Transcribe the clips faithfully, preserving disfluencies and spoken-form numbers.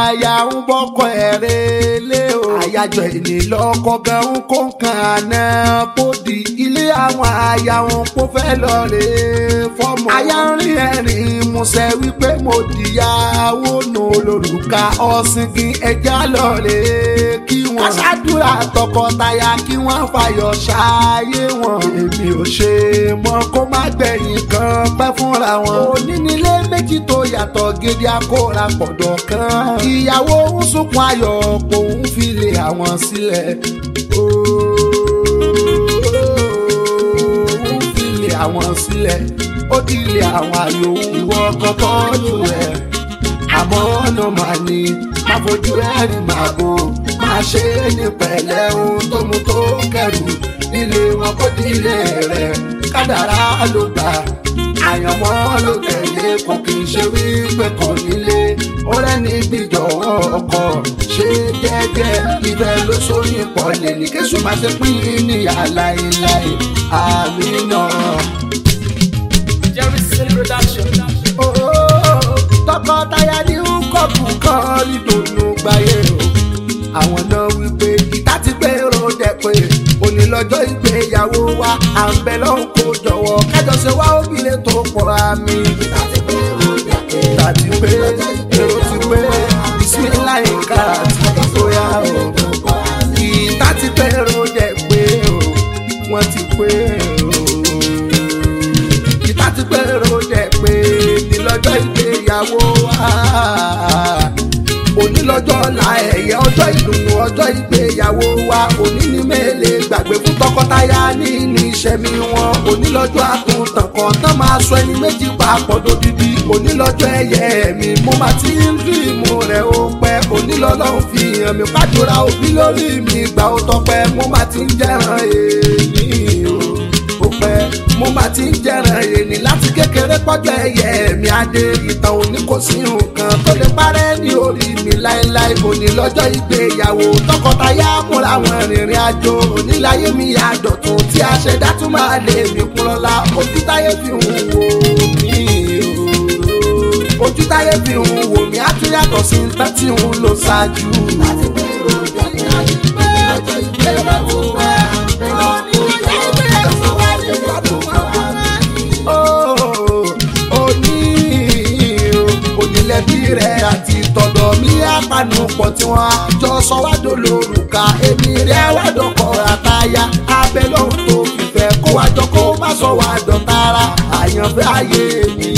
aya ń bọ́kọ ẹ̀rẹ́ lé o. àyájọ́ ìní lọ́kọ gan ń kó nǹkan àná kó di ilé àwọn aya wọn kó fẹ́ lọ rè é fọ́mọ. aya ń rí ẹ̀rín musẹ̀ wípé mo dìyàwó nù lórúkà ọ̀sìnkìn ẹja lọ rè é kí wọ́n. aṣáàdúrà tọkọtaya kí wọ́n fàyọ̀ ṣááyé wọn. èmi ò ṣe mọ́ kó má gbẹ̀yìn kan pẹ́ fúnra wọn. onínílé méjì tó yàtọ̀ gidi akóra pọ̀dọ̀ kan. ìyàwó ń sunkún ayọ̀ kò ń fi lé àwọn sílẹ̀. ń fi lé àwọn sílẹ̀. ó dilé àwọn àlò ìwọ kọ́kọ́ jù ẹ̀. àmọ́ ọ̀nà màá ní má fojú ẹ̀rí màá bò. máa ṣe é ní pẹ̀lẹ́ ohun tó mú tó kẹrù. nílé wọn kó dilé rẹ̀ kádàrá ló gbà. àyànmọ́ ló tẹ̀lé kò kì í ṣe wípé kò nílé. ó rẹ́ni gbìjọ ọkọ̀ ṣe jẹ́jẹ́ ibẹ̀ ló sóyún pọ̀ lè ní kí sùn máa ṣe pín níyà láéláé. àmì náà. Jerryson production. tọkọtaya ní kọ́ọ̀bù kan nítorí gbáyé o. àwọn náà wípé ìta ti pé ròdẹ pé òní lọ́jọ́ ìgbéyàwó wa à ń bẹ lọ́hùn kó jọ̀wọ́ kájọ ṣe wá obìnrin tó pọ̀ àmì. ìta ti pé ròdẹ pé ìta ti pé èrò ti pé bisimilayi ká àti ìfòyà o. ìta ti pé ròdẹ pé o wọ́n ti pé o. ìta ti pé ròdẹ pé ní lọ́jọ́ ìgbéyàwó wa. òní lọ́jọ́ ọ̀la ẹ̀yẹ ọjọ́ ìdùnnú ọjọ́ ìgbéyàwó wa. òní ní mẹ́lẹ̀ gbàgbé fún tọkọtaya ní ní ìṣẹ̀mí wọn. òní lọ́jọ́ àtúntàn kan tán máa sọ ẹni méjì papọ̀ dódìdí. òní lọ́jọ́ ẹ̀yẹ mi mo máa ti ń rí ìmú rẹ̀ ó pẹ́. òní lọ́lọ́run fi hàn mí pàdúrà òbí lórí mi gbà ó tọpẹ́. mo máa ti ń jẹ́ràn èyí ó pẹ́. mo máa ti ń jẹ́ràn èyí láti kékeré pọ́jọ́ ẹ̀yẹ mi adé. ìtàn òní kò sí nǹkan tó lè parẹ́ ní orí mi láéláé. òní lọ́jọ́ ìgbéyàwó tọkọtaya múra wọn rìnrìn àjò. oníláyé mi àdọ̀tún tí a ṣẹ̀dá tún máa lè mí kún lọ́la. ojú táyé fi ń wò mí o. ojú táyé fi ń wò mí á tún yàtọ̀ sí nǹkan tí ń lò ṣáájú. láti gbé ìròyìn ní ayé pé ọjọ́ ìgbéyàwó wa. onílẹ̀bí rẹ̀ àti tọ̀dọ̀ mi àpanupọ̀ tí wọ́n á jọ sọ wá dolórùka. èmi rẹ̀ wá dọ̀kọ̀ àtayá abẹ́ lóhùn tó fìfẹ́ kó wá jọ kó má sọ wá dọ̀tara. àyànfẹ́ ayé mi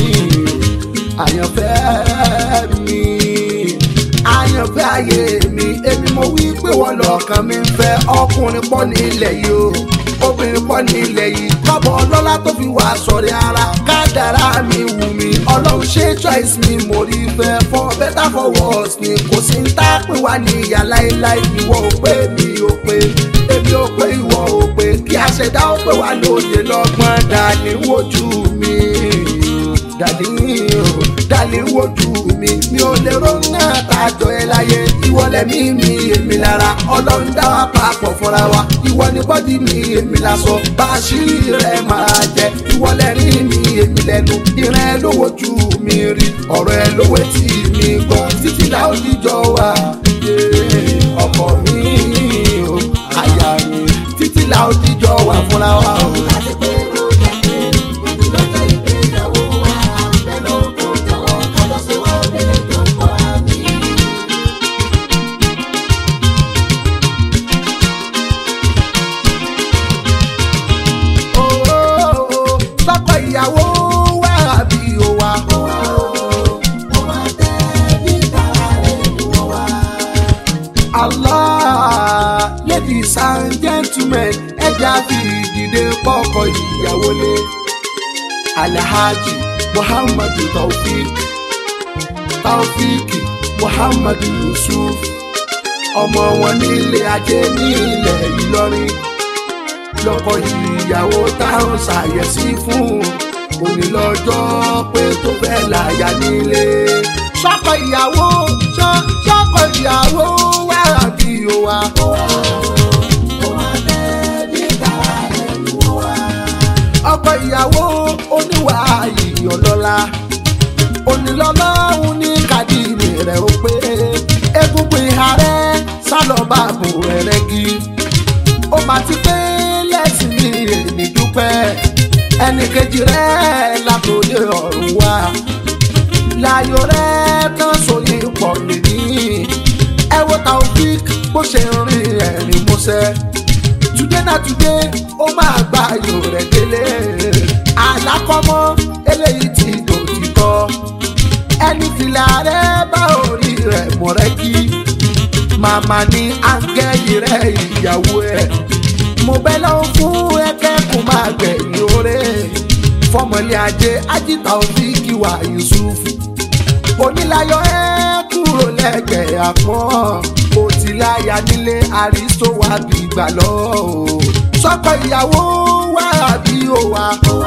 àyànfẹ́ mi àyànfẹ́ ayé mi. èmi mo wí pé wọ́n lọ́kàn mi ń fẹ́. ọkùnrin pọ̀ nílẹ̀ yìí o obìnrin pọ̀ nílẹ̀ yìí. kọ́bọ̀ ọlọ́lá tó fi wá sọ̀rí ara. kádàrá mi wù mí ọlọ́run ṣe choice mi mo rí fẹ́. for better for worse ni kò sí ń tá pín wá ní ìyá láéláé. ìwọ ò pé mi ò pé èmi ò pé ìwọ ò pé kí a ṣẹ̀dá ó pé wá lóye lọ́gbọ́n. dàní wojú mi dàní o dàní wojú mi. mi ò lè ronú náà tàjọ ẹ láyé. ìwọ lẹ̀mí mi èmi lára. ọlọ́run dá wa papọ̀ fúnra wa. ìwọ ni bọ́dí mi èmi lásọ. bá a ṣírí rẹ̀ máa jẹ. ìwọ lẹ́rí mi èmi lẹ́nu. ìran ẹ lówó ju mi rí. ọ̀rọ̀ ẹ lówó tí mi gbọ́. títí la ó jíjọ wá. ọkọ mi o àyà mi. títí la ó jíjọ wá fúnra wa o. láti pé ó dàgbé lọ́jọ́ ìgbéyàwó wa. àbẹ̀ ló kó jọ̀wọ́ kájọ ṣe wá òbílẹ̀ tó pọ̀ àmì. sọ́kọ ìyàwó wá àbí o wá. Allah, ladies and gentlemen, ẹja fi ìdìde pọ́kọ ìyàwó lé. Alhaji Muhammadu Taofik Taofik Muhammadu Yusuf. ọmọ wọn nílé ajé ní ilẹ̀ Ìlọrin. lọ́kọ ìyàwó táwọn ṣàyẹ̀sí fún. òní lọ́jọ́ pé tó fẹ́ láyà nílé. sọ́kọ ìyàwó sọ́kọ ìyàwó wá àbí o wá. ọkọ ìyàwó oníwà ìyọ̀lọ́lá. onílọ́lọ́hún ní kàdínì rẹ̀ ó pé. máa ti pé lẹ́sìn mi èmi dúpẹ́ ẹnì kejì rẹ̀ látòdì ọ̀run wá láyò rẹ̀ tán sóyè pọ̀ nìyí ẹ wo Taofik bó ṣe ń rìn ẹ̀rín músẹ́ today na today ó máa gba ayò rẹ̀ délé alákọ̀ọ́mọ́ eléyìí ti dòtítọ́ ẹni fìlà rẹ̀ bá orí rẹ̀ mọ̀rẹ́kì màmá ní áńgẹ́lì rẹ̀ ìyàwó ẹ̀ mo bẹ́ lọ́wọ́ fún ẹ̀kẹ́kùn máa gbẹ̀yìn oore fọmọlé ajé Ají Taofik wà Yusufu onílayọ̀ ẹ̀ kúrò lẹ́gbẹ̀ẹ́ àpọ́n òtíláyà nílé àrísọ wà bí gbà lọ sọ́kọ ìyàwó wà bí ó wà.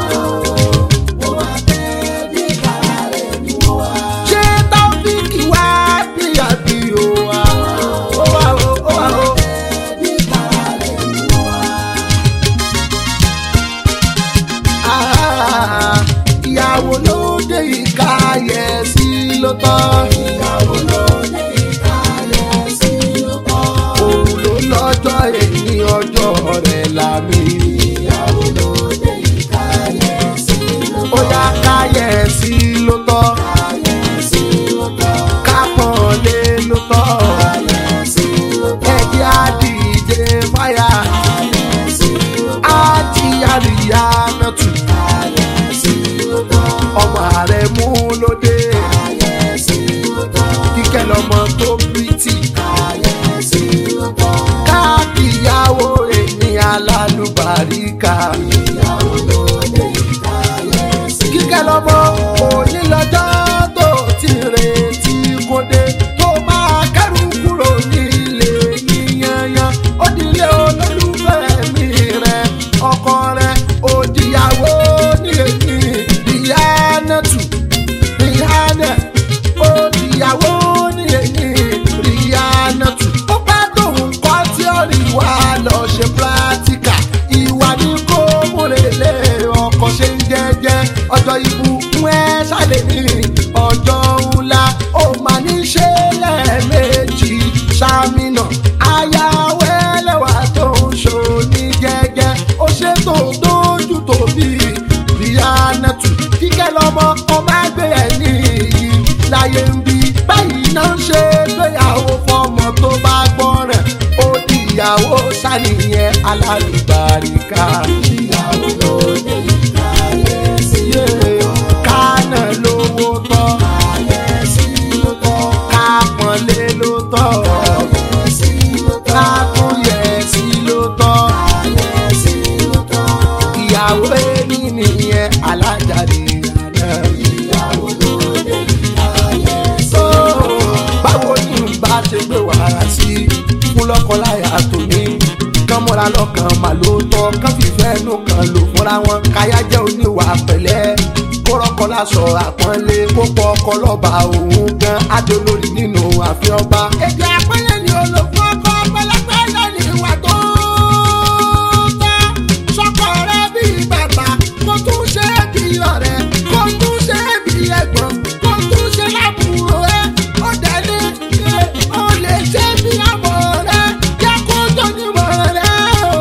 ṣé Taofik wà bí àbí ó wà. ìyàwó ló dé ìkáyẹ̀sí ló tọ́. ìyàwó ló dé ìkáyẹ̀sí ló tọ́. òun ló lọ́jọ́ èyí ọjọ́ rẹ̀ lámì. ìyàwó ló dé ìkáyẹ̀sí ló tọ́. ó yá káyẹ̀sí ló tọ́. káyẹ̀sí ló tọ́. kápọ̀nlé ló tọ́. káyẹ̀sí ló tọ́. ẹ̀jẹ̀ àdìjẹ fáyà. káyẹ̀sí ló tọ́. àjíyàríyá náà tù. ọmọ ààrẹ mú lóde kíkẹ́ lọ́mọ tó pírítì káàkìyàwó èmi alálùbáríkà kíkẹ́ lọ́mọ òní lọ́jọ́ tó ti retí kóde tó máa kẹ́rù kúrò nílé yíyanyan ó dilé olólùfẹ́ mi rẹ ọkọ rẹ òdìyàwó ní èmi Rihanatu Rihanna òdìyàwó ní èmi Rihanatu ó bá tóun kọ́ tí ó rí wá lọ ṣe pírátíkà ìwà ní kó múrelé ọkọ̀ ṣe ń jẹ́jẹ́ ọjọ́ ìbùkún ẹ̀ ṣàlẹ̀ ní ọjọ́ ńlá ó máa ní ṣe lẹ́ẹ̀mejì ṣàmìnà ayáwó ẹlẹ́wà tó ń ṣòní jẹ́jẹ́ ó ṣètò dójú tóbi Rihanatu kíkẹ́ lọ́mọ ọmọ ẹgbẹ́ ẹ̀ nìyí láyé ń bí báyìí náà ń ṣe gbéyàwó fọmọ tó bá gbọ́ràn ó di ìyàwó sàníyẹn alálùbáríkà. ìyàwó ló dé káyẹ̀sí ló tọ́. kánà lówó tọ́. káyẹ̀sí ló tọ́. kápọ̀nlé ló tọ́. káyẹ̀sí ló tọ́. kákúnyẹ̀sí ló tọ́. káyẹ̀sí ló tọ́. ìyàwó ẹni nìyẹn alájàre àná. ìyàwó ló dé káyẹ̀sí ló tọ́. báwo ni n bá ṣe gbé wàhálà sí fún lọ́kọláya tòní kán mọ́ra lọ́kàn mà ló tọ́ kán fìfẹ́ nù kan lò fúnra wọn káyà jẹ́ oníwà pẹ̀lẹ́ kó rọ́kọ láṣọ àpọ́nlé kó pọ̀ ọkọ lọ́ba òun gan adolórí nínú ààfin ọba. èdè àpẹẹrẹ ni olùkọ́ ọkọ pẹlẹpẹ lẹ́nu ìwà tó tọ́ sọ́kọ rẹ bíi bàbá kó tún ṣe é bíi ọ̀rẹ́ kó tún ṣe é bíi ẹ̀gbọ́n kó tún ṣe lábúrò ẹ ó dẹ́ni ó lè ṣe bí àmọ́ rẹ jẹ́ kó tó nímọ̀ rẹ o.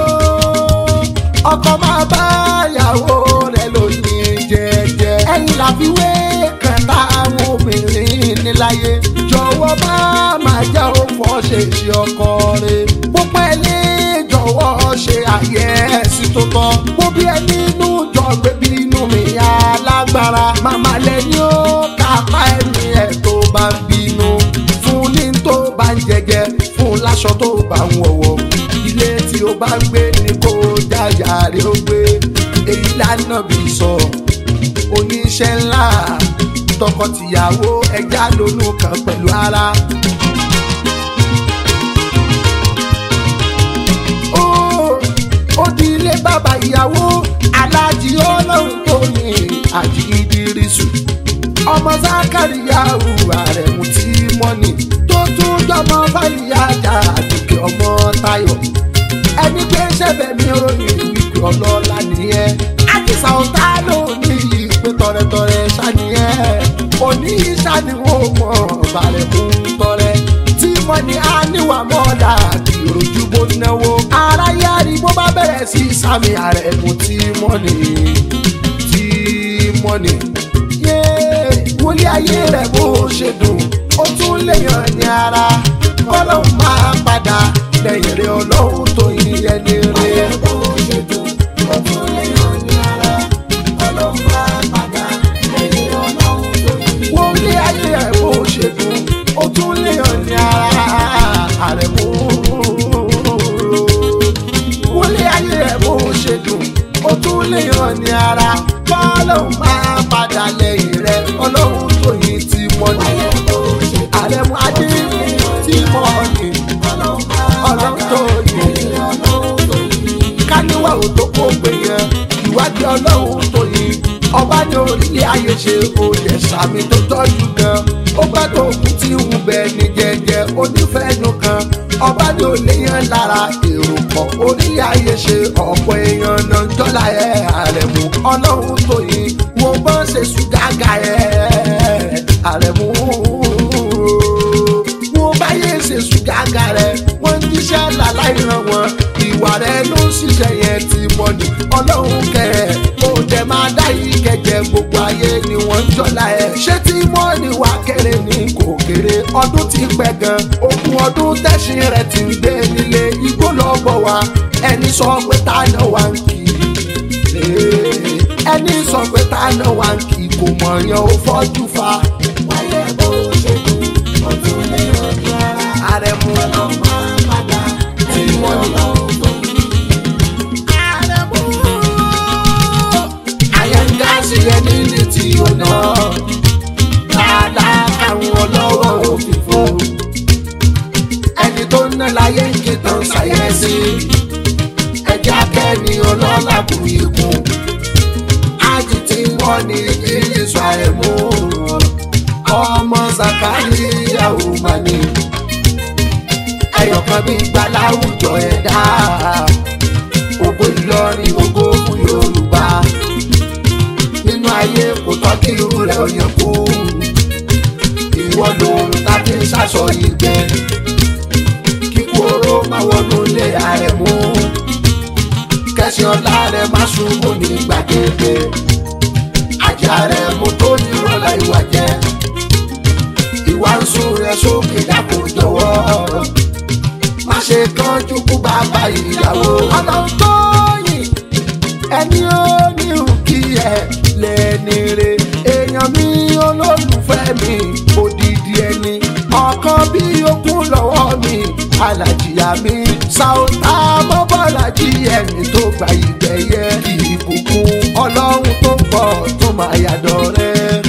ọkọ máa bá ìyàwó rẹ lónìí jẹ́jẹ́ ẹ̀yìn làfiwé kan táwọn obìnrin níláyé jọ̀wọ́ má má jẹ́ ó fọ́ ṣe ṣe ọkọ rẹ gbogbo ẹni jọ̀wọ́ ṣe àyẹ̀sí tó tọ́ gbóbi ẹni inú jọ gbẹbí inú mi alágbára màmá lẹ́ni ó kápá ẹni ẹ̀ tó bá ń bínú fún ní tó bá ń jẹjẹ fún láṣọ tó bá ń wọ̀wọ̀ ilé tí ó bá ń gbé ni kó jáyà rẹ̀ ó gbé èyí lánàá bí sọ oníṣẹ́ ńlá tọkọtìyàwó ẹja lónú kan pẹ̀lú ara. ó di ilé bàbá ìyàwó aláàjì ọlọ́run tó ní Àjì Ìdírísù ọmọ Zákàríyàwó Àrẹ̀mú tí mọ́nì tó tún jọmọ Fálíyájà Àdùkẹ́ ọmọ Táyọ̀ ẹni pé ṣẹ̀bẹ̀ mi ròyìn wípé ọlọ́lá nìyẹn àdìsá ọ̀tá ló ní ìpè tọrẹtọrẹ ṣàníyẹn òní ṣàníwọ̀n mọ̀ bàrẹ̀ mú tọrẹ tí mọ́nì á níwà mọ́dà kí rojú bó náwó aráyé àríwó bẹ̀rẹ̀ sí sami Àrẹ̀mú tí mọ́ni tí mọ́ni. wọlé ayé rẹ̀ bó ṣe dùn ó tún léèyàn ní ara kọ́lọ́hún máa padà lẹ́yìn rẹ̀ ọlọ́run tó yin ẹni rẹ̀. bó ṣe dùn ó tún léèyàn ní ara kọ́lọ́hún máa padà lẹ́yìn rẹ̀ ọlọ́run tó yin. wọlé ayé rẹ̀ bó ṣe dùn ó tún léèyàn ní ara Àrẹ̀mú. wọlé ayé rẹ̀ bó ṣe dùn ó tún léèyàn ní ara kọ́lọ́hún máa padà lẹ́yìn rẹ̀ ọlọ́run tó yin tí mọ́ni. Àrẹ̀mú adé tí mọ́ni ọlọ́run tó yin. káníwá ò tó kó gbé yẹn ìwádìí ọlọ́run tó yin. ọba ní orílẹ̀ ayé ṣe oyè sàmì tó tọ́jú gan. ó bá tó kú tí ń bẹ ní jẹjẹ onífẹ̀ẹ́nu kan. ọba ní oléyàn lára èrò kan orílẹ̀ ayé ṣe ọ̀pọ̀ èèyàn náà jọ́lá ẹ̀ Àrẹ̀mú ọlọ́run tó yin. wo bá ṣe ṣùgágà ẹ̀ Àrẹ̀mú. wo báyé ṣe ṣùgágà rẹ̀ wọ́n ń jíṣẹ́ láláì ràn wọ́n. ìwà rẹ̀ ló ń ṣiṣẹ́ yẹn ti mọ́ni ọlọ́run kẹ́ ẹ̀ ó dẹ̀ máa dá yìí kẹ̀jẹ̀ gbogbo ayé ni wọ́n ń jọ́lá ẹ̀. ṣé tí mọ́ni wá kéré ní kò kéré ọdún ti pẹ́ gan. ogún ọdún tẹ̀sìn rẹ̀ ti ń gbé nílé igbó lọ́bọ̀ wá. ẹni sọ pé táyà wá ń kì í ẹni sọ pé táyà wá ń kì í kò mọ̀ọ́yàn ó fọ́jú fa. wáyé bó ṣe dùn ó tún lè rọ̀jò ara. Àrẹ̀mú ọlọ́mọ padà tí wọ́n lọ. Àrẹ̀mú àyẹ̀ngásí ẹni ní tí ó ná dáadáa káwọn ọlọ́wọ́ òfìfo. ẹni tó ń ná láyé ń kí tán ṣàyẹ̀sí. ẹja kẹ́ni ọlọ́lá kù ikú. ájì tí wọ́n ní ìrísọ Àrẹ̀mú. ọmọ Sàkáríyà ò mà ní. ẹyọkan bí gbà láwùjọ ẹ̀dá. ògo Ìlọrin ògo fún Yorùbá. nínú ayé kò tọ́ kí irú rẹ̀ ò yẹ kú. ìwọ lòun tàbí sásọ ìgbẹ́. kíkú oró máa wọnú ilé Àrẹ̀mú. kẹsì ọlá rẹ̀ má ṣubú ní gbàgede. ajá Àrẹ̀mú tó nírọ̀lá ìwà jẹ́. ìwà ń sún rẹ̀ sókè dákun jọ̀wọ́. má ṣe kánjú kú bàbá ìyàwó. ọlọ́run tó yìn ẹni ó ní òkì ẹ̀ lẹ́ni rẹ̀. èèyàn mi olólùfẹ́ mi odidi ẹni. ọ̀kan bí okun lọ́wọ́ mi alàjìyà mi. Sàótà Mọ́bọ́lájí ẹni tó gba ìgbẹ́yẹ. ìbùkún ọlọ́run tó pọ̀ tó máa yàdọ̀ rẹ̀.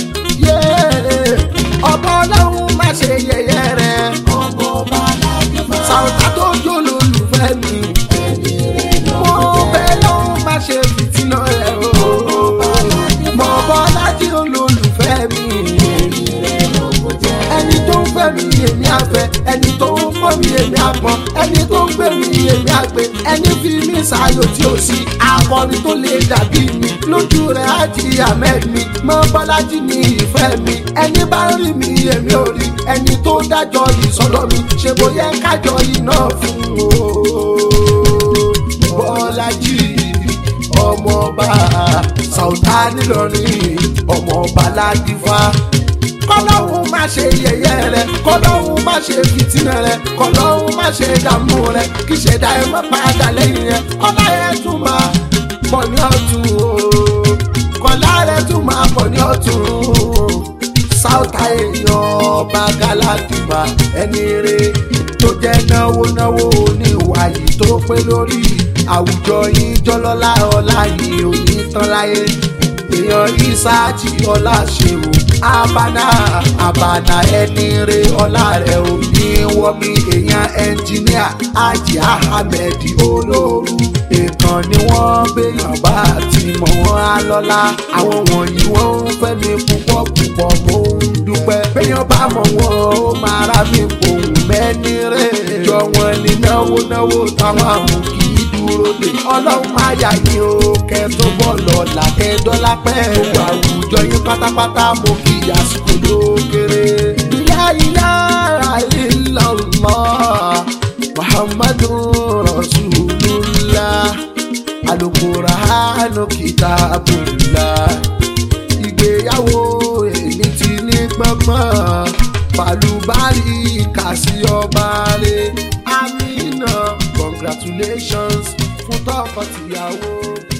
ọba ọlọ́run má ṣe yẹ̀yẹ́ rẹ̀. ọmọ ọba aláàjì fún Sàótà tó jó lólùfẹ́ mi. mo bẹ̀ lọ́run má ṣe fìtínà rẹ̀ o. Mọ́bọ́lájí olólùfẹ́ mi. ẹni tó ń fẹ́ mi èmi àfẹ́. ẹni tó ń fọ́ mi èmi àpọ́n. ẹni tó ń gbé mi èmi àgbẹ̀. ẹni fi mí ṣàyò tí ó sí. akọni tó lè dàbí mi. lójú rẹ̀ Hájì Ahmed mi. Mọ́bọ́lájí ni ìfẹ́ mi. ẹni bá ń rí mi èmi ò rí. ẹni tó dájọ́ yìí sọ́dọ̀ mi. ṣe bóyá kájọ yìí náà fún o. Bọ́lájí ọmọọba Sàótà nílọrin ọmọọba ládìfá. kọ́lọ́hún má ṣe yẹ̀yẹ́ rẹ̀. kọ́lọ́hún má ṣe fìtínà rẹ̀. kọ́lọ́hún má ṣe dààmú rẹ̀. kí ṣẹ̀dá ẹ̀ má padà lẹ́yìn rẹ̀. kọ́lá ẹ̀ tún máa pọ̀ ní ọ̀tún o. kọ́lá rẹ̀ tún máa pọ̀ ní ọ̀tún o. Sàótà èèyàn ọba Galadima ẹni rẹ̀ tó jẹ́ náwó náwó oníwà yìí tó pé lórí. àwùjọ yìí jọlọ́lá ọlá yìí ò ní tán láyé. èèyàn Ìsáàjì ọlá ṣèwò abana abana ẹni re ọlá rẹ̀ ò ní wọ́mi. èèyàn ẹnjìníà Hájì Ahmed olóoru. èèkàn ni wọ́n gbéyàn bá ti mọ̀ wọ́n á lọ́lá. àwọn wọ̀nyí wọ́n ń fẹ́ mi púpọ̀ púpọ̀ mo ń dúpẹ́. béèyàn bá mọ̀ wọ́n ó máa ra mi pòun mẹ́ni rẹ̀. jọ wọn ní náwó náwó táwọn àwọn kì í dúró dé. ọlọ́run máa yà yín o kẹ́ tó bọ́ lọ́la kẹ́ dọ́là pẹ́. gbogbo àwùjọ yín pátápátá mo kí àsìkò ló kéré. la ilaha illallah Muhammadur Rasulullah. nù kìtàbùlà. Ìgbéyàwó èyí ti ní gbọ́ngbọ́n pàlùbárì kàsí ọba rẹ̀. Amina congratulations fún tọkọ-tìyàwó.